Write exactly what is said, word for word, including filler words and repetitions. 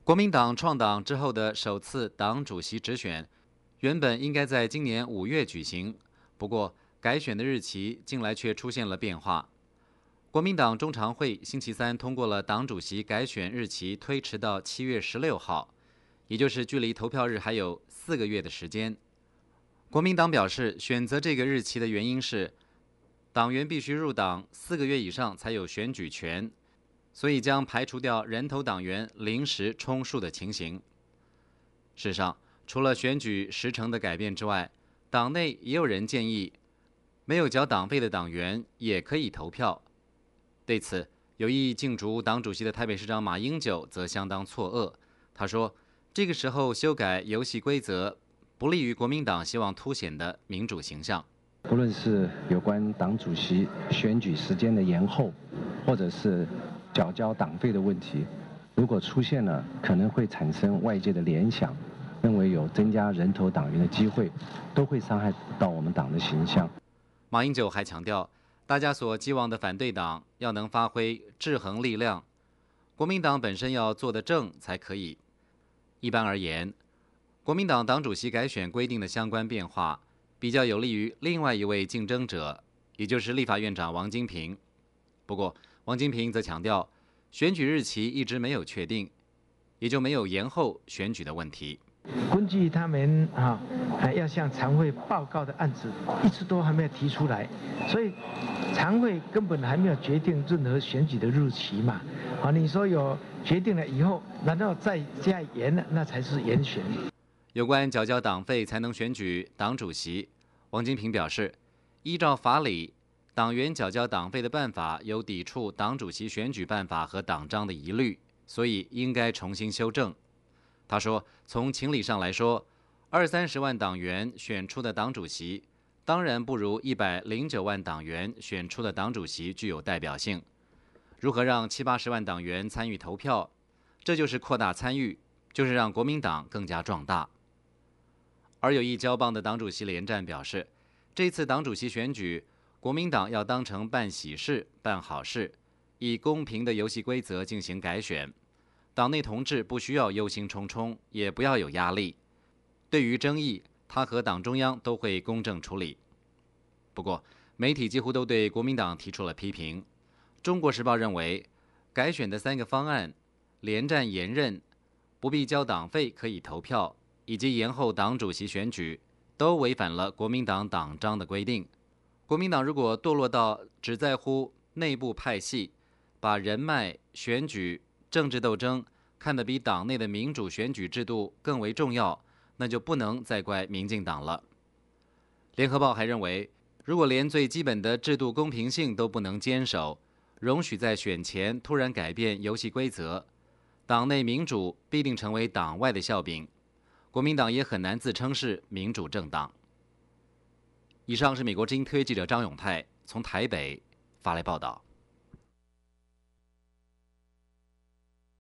国民党创党之后的首次党主席直选，原本应该在今年五月举行，不过改选的日期近来却出现了变化。国民党中常会星期三通过了党主席改选日期推迟到七月十六号，也就是距离投票日还有四个月的时间。国民党表示，选择这个日期的原因是，党员必须入党四个月以上才有选举权，所以将排除掉人头党员临时充数的情形。事实上，除了选举时程的改变之外，党内也有人建议，没有缴党费的党员也可以投票。对此，有意竞逐党主席的台北市长马英九则相当错愕。他说，这个时候修改游戏规则，不利于国民党希望凸显的民主形象。 不论是有关党主席选举时间的延后，或者是缴交党费的问题，如果出现了，可能会产生外界的联想，认为有增加人头党员的机会，都会伤害到我们党的形象。 马英九还强调，大家所寄望的反对党要能发挥制衡力量，国民党本身要做得正才可以。一般而言，国民党党主席改选规定的相关变化，比较有利于另外一位竞争者，也就是立法院长王金平。不过，王金平则强调，选举日期一直没有确定，也就没有延后选举的问题。 根据他们啊，要向常会报告的案子，一直都还没有提出来，所以常会根本还没有决定任何选举的日期嘛。啊，你说有决定了以后，难道再加延了，那才是延选？ 有关缴交党费才能选举党主席，王金平表示，依照法理，党员缴交党费的办法有抵触党主席选举办法和党章的疑虑，所以应该重新修正。他说，从情理上来说，二三十万党员选出的党主席，当然不如一百零九万党员选出的党主席具有代表性。如何让七八十万党员参与投票，这就是扩大参与，就是让国民党更加壮大。而有意交棒的党主席连战表示，这次党主席选举，国民党要当成办喜事、办好事，以公平的游戏规则进行改选。党内同志不需要忧心忡忡，也不要有压力。对于争议，他和党中央都会公正处理。不过，媒体几乎都对国民党提出了批评。中国时报认为，改选的三个方案，连战延任、不必交党费可以投票，以及延后党主席选举，都违反了国民党党章的规定。国民党如果堕落到只在乎内部派系，把人脉、选举、政治斗争看得比党内的民主选举制度更为重要，那就不能再怪民进党了。联合报还认为，如果连最基本的制度公平性都不能坚守，容许在选前突然改变游戏规则，党内民主必定成为党外的笑柄，国民党也很难自称是民主政党。以上是美国之音特约记者张永泰从台北发来报道。